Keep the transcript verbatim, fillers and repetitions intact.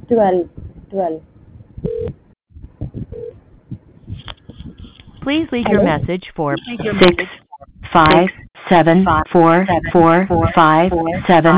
twelve. twelve. Please leave your Hello? message for six five seven four four five seven